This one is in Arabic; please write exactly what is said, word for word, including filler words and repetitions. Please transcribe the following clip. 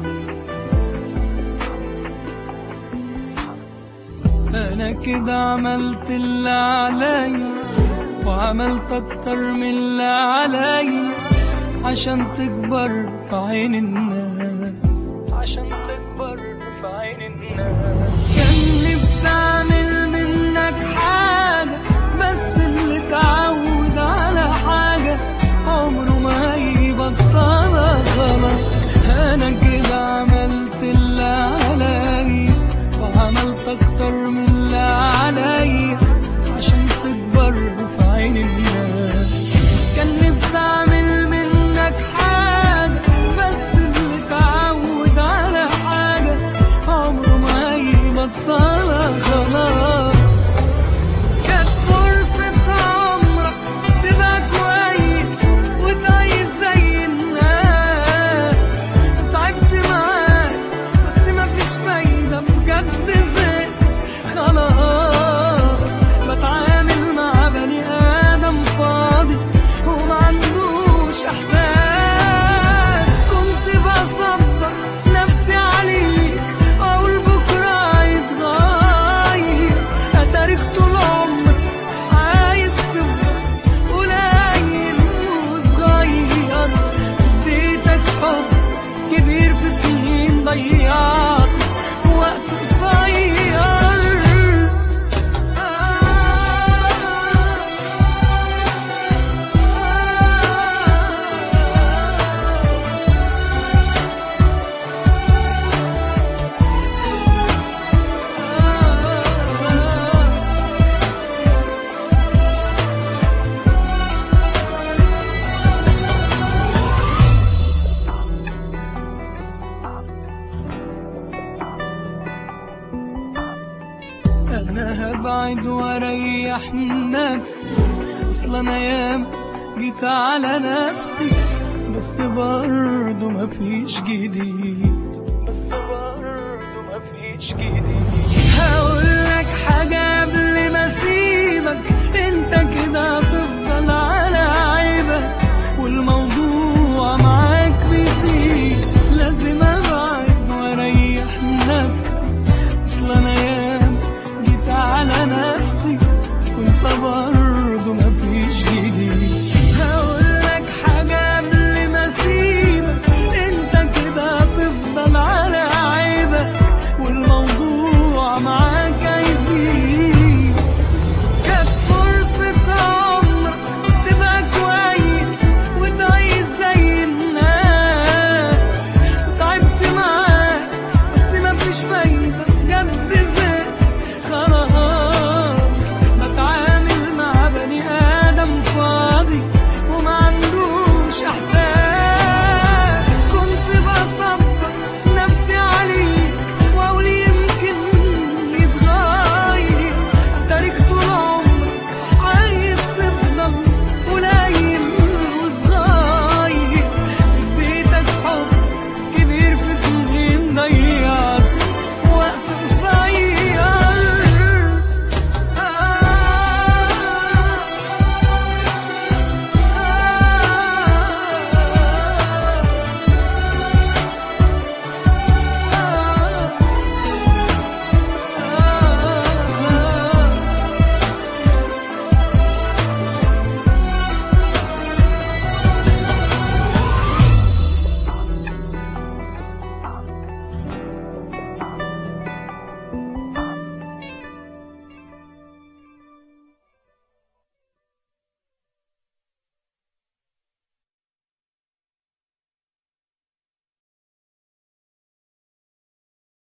أنا كده عملت اللي عليا وعملت أكتر من اللي عليا عشان تكبر في عين الناس، عشان تكبر في عين الناس. كان نفسي أعمل منك حاجة بس اللي اتعود على حاجة عمره ما هيبطلها خلاص. أنا كده عملت اللي عليا وعملت أكتر من اللي عليا عشان تكبر في عين الناس. كان نفسي أعمل منك حاجة بس اللي اتعود على حاجة عمره ما هيبطلها خلاص. كانت فرصة عمرك تبقى كويس وتعيش زي الناس. تعبت معاك بس مفيش فايدة بجد، زهقت خلاص. بتعامل مع بني آدم فاضي وما عندوش إحساس. كنت بصبر نفسي عليك وأقول بكرة هيتغير. أتاريخ طول عمرك عايز تفضل قليل وصغير. اديتك حب كبير في سنين ضيعته في وقت قصير. أنا هبعد وأريح نفسي، أصل أنا ياما جيت على نفسي بس برضه مفيش جديد، بس برضه مفيش جديد.